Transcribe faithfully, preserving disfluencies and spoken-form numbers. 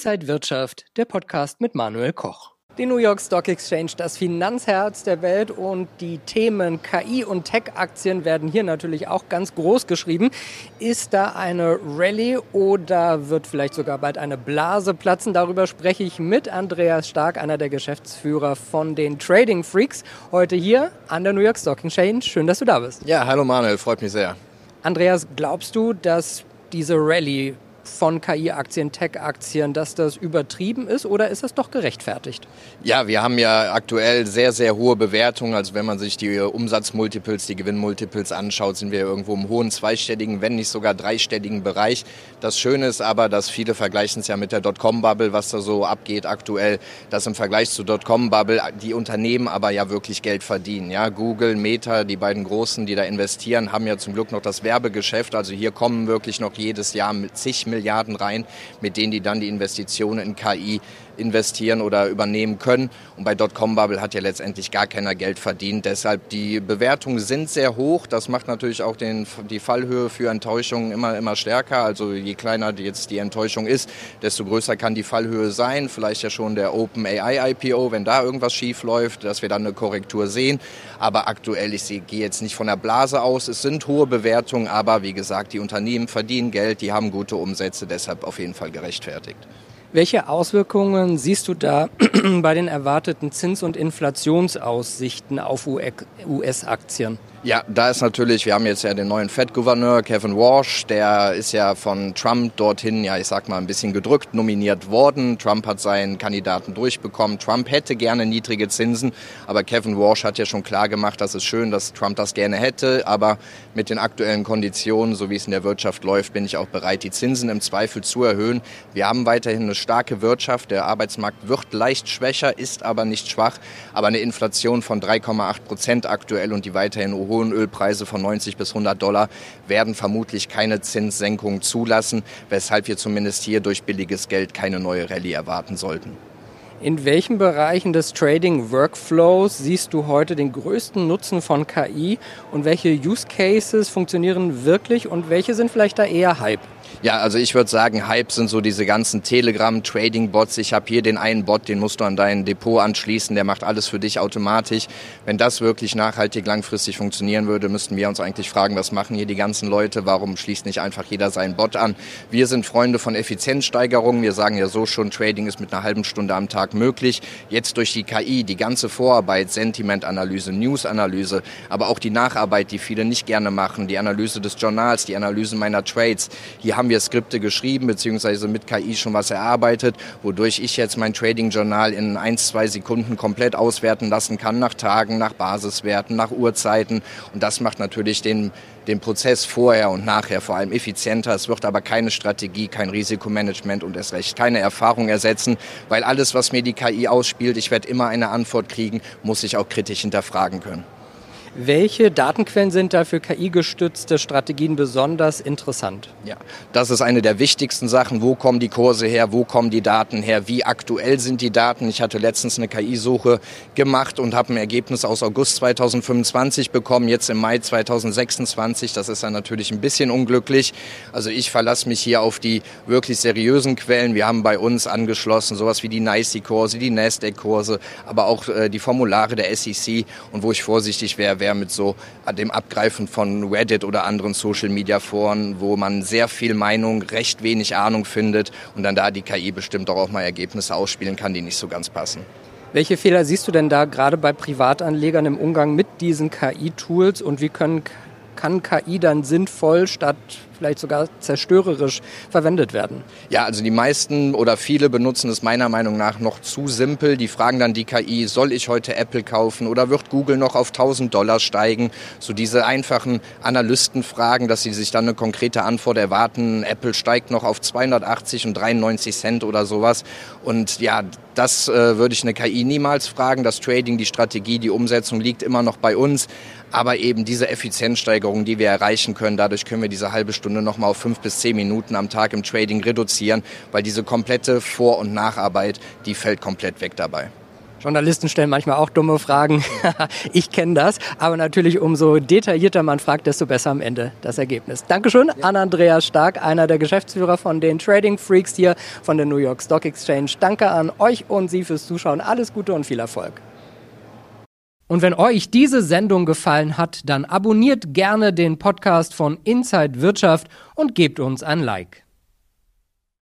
Inside Wirtschaft, der Podcast mit Manuel Koch. Die New York Stock Exchange, das Finanzherz der Welt, und die Themen K I und Tech-Aktien werden hier natürlich auch ganz groß geschrieben. Ist da eine Rallye oder wird vielleicht sogar bald eine Blase platzen? Darüber spreche ich mit Andreas Stark, einer der Geschäftsführer von den Trading Freaks, heute hier an der New York Stock Exchange. Schön, dass du da bist. Ja, hallo Manuel, freut mich sehr. Andreas, glaubst du, dass diese Rallye von K I-Aktien, Tech-Aktien, dass das übertrieben ist oder ist das doch gerechtfertigt? Ja, wir haben ja aktuell sehr, sehr hohe Bewertungen. Also wenn man sich die Umsatzmultiples, die Gewinnmultiples anschaut, sind wir irgendwo im hohen zweistelligen, wenn nicht sogar dreistelligen Bereich. Das Schöne ist aber, dass viele vergleichen es ja mit der Dotcom-Bubble, was da so abgeht aktuell, dass im Vergleich zur Dotcom-Bubble die Unternehmen aber ja wirklich Geld verdienen. Ja, Google, Meta, die beiden Großen, die da investieren, haben ja zum Glück noch das Werbegeschäft. Also hier kommen wirklich noch jedes Jahr mit zig Milliarden rein, mit denen die dann die Investitionen in K I investieren oder übernehmen können. Und bei Dotcom-Bubble hat ja letztendlich gar keiner Geld verdient. Deshalb die Bewertungen sind sehr hoch. Das macht natürlich auch den, die Fallhöhe für Enttäuschungen immer, immer stärker. Also je kleiner jetzt die Enttäuschung ist, desto größer kann die Fallhöhe sein. Vielleicht ja schon der OpenAI I P O, wenn da irgendwas schief läuft, dass wir dann eine Korrektur sehen. Aber aktuell, ich gehe jetzt nicht von der Blase aus. Es sind hohe Bewertungen, aber wie gesagt, die Unternehmen verdienen Geld, die haben gute Umsätze, deshalb auf jeden Fall gerechtfertigt. Welche Auswirkungen siehst du da bei den erwarteten Zins- und Inflationsaussichten auf U S-Aktien? Ja, da ist natürlich, wir haben jetzt ja den neuen Fed-Gouverneur Kevin Warsh, der ist ja von Trump dorthin, ja ich sag mal ein bisschen gedrückt, nominiert worden. Trump hat seinen Kandidaten durchbekommen. Trump hätte gerne niedrige Zinsen, aber Kevin Warsh hat ja schon klar gemacht, dass es schön, dass Trump das gerne hätte, aber mit den aktuellen Konditionen, so wie es in der Wirtschaft läuft, bin ich auch bereit, die Zinsen im Zweifel zu erhöhen. Wir haben weiterhin eine starke Wirtschaft, der Arbeitsmarkt wird leicht schwächer, ist aber nicht schwach, aber eine Inflation von drei Komma acht Prozent aktuell und die weiterhin hohen Ölpreise von neunzig bis hundert Dollar werden vermutlich keine Zinssenkungen zulassen, weshalb wir zumindest hier durch billiges Geld keine neue Rallye erwarten sollten. In welchen Bereichen des Trading-Workflows siehst du heute den größten Nutzen von K I und welche Use Cases funktionieren wirklich und welche sind vielleicht da eher Hype? Ja, also ich würde sagen, Hype sind so diese ganzen Telegram-Trading-Bots. Ich habe hier den einen Bot, den musst du an dein Depot anschließen, der macht alles für dich automatisch. Wenn das wirklich nachhaltig langfristig funktionieren würde, müssten wir uns eigentlich fragen, was machen hier die ganzen Leute? Warum schließt nicht einfach jeder seinen Bot an? Wir sind Freunde von Effizienzsteigerungen. Wir sagen ja so schon, Trading ist mit einer halben Stunde am Tag möglich. Jetzt durch die K I, die ganze Vorarbeit, Sentimentanalyse, News-Analyse, aber auch die Nacharbeit, die viele nicht gerne machen, die Analyse des Journals, die Analyse meiner Trades. Hier haben wir Skripte geschrieben, beziehungsweise mit K I schon was erarbeitet, wodurch ich jetzt mein Trading-Journal in ein, zwei Sekunden komplett auswerten lassen kann, nach Tagen, nach Basiswerten, nach Uhrzeiten. Und das macht natürlich den, den Prozess vorher und nachher vor allem effizienter. Es wird aber keine Strategie, kein Risikomanagement und erst recht keine Erfahrung ersetzen, weil alles, was mir die K I ausspielt, ich werde immer eine Antwort kriegen, muss ich auch kritisch hinterfragen können. Welche Datenquellen sind da für K I-gestützte Strategien besonders interessant? Ja, das ist eine der wichtigsten Sachen. Wo kommen die Kurse her? Wo kommen die Daten her? Wie aktuell sind die Daten? Ich hatte letztens eine K I-Suche gemacht und habe ein Ergebnis aus August zweitausendfünfundzwanzig bekommen, jetzt im Mai zweitausendsechsundzwanzig. Das ist dann natürlich ein bisschen unglücklich. Also ich verlasse mich hier auf die wirklich seriösen Quellen. Wir haben bei uns angeschlossen sowas wie die N Y S E-Kurse, die Nasdaq-Kurse, aber auch äh, die Formulare der S E C. Und wo ich vorsichtig wäre, wäre mit so dem Abgreifen von Reddit oder anderen Social-Media-Foren, wo man sehr viel Meinung, recht wenig Ahnung findet und dann da die K I bestimmt auch mal Ergebnisse ausspielen kann, die nicht so ganz passen. Welche Fehler siehst du denn da gerade bei Privatanlegern im Umgang mit diesen K I-Tools und wie können, kann K I dann sinnvoll statt vielleicht sogar zerstörerisch verwendet werden? Ja, also die meisten oder viele benutzen es meiner Meinung nach noch zu simpel. Die fragen dann die K I, soll ich heute Apple kaufen oder wird Google noch auf tausend Dollar steigen? So diese einfachen Analystenfragen, dass sie sich dann eine konkrete Antwort erwarten. Apple steigt noch auf zweihundertachtzig und dreiundneunzig Cent oder sowas. Und ja, das äh, würde ich eine K I niemals fragen. Das Trading, die Strategie, die Umsetzung liegt immer noch bei uns. Aber eben diese Effizienzsteigerung, die wir erreichen können, dadurch können wir diese halbe Stunde noch mal auf fünf bis zehn Minuten am Tag im Trading reduzieren, weil diese komplette Vor- und Nacharbeit, die fällt komplett weg dabei. Journalisten stellen manchmal auch dumme Fragen. Ich kenne das. Aber natürlich, umso detaillierter man fragt, desto besser am Ende das Ergebnis. Dankeschön an Andreas Stark, einer der Geschäftsführer von den Trading Freaks hier von der New York Stock Exchange. Danke an euch und Sie fürs Zuschauen. Alles Gute und viel Erfolg. Und wenn euch diese Sendung gefallen hat, dann abonniert gerne den Podcast von Inside Wirtschaft und gebt uns ein Like.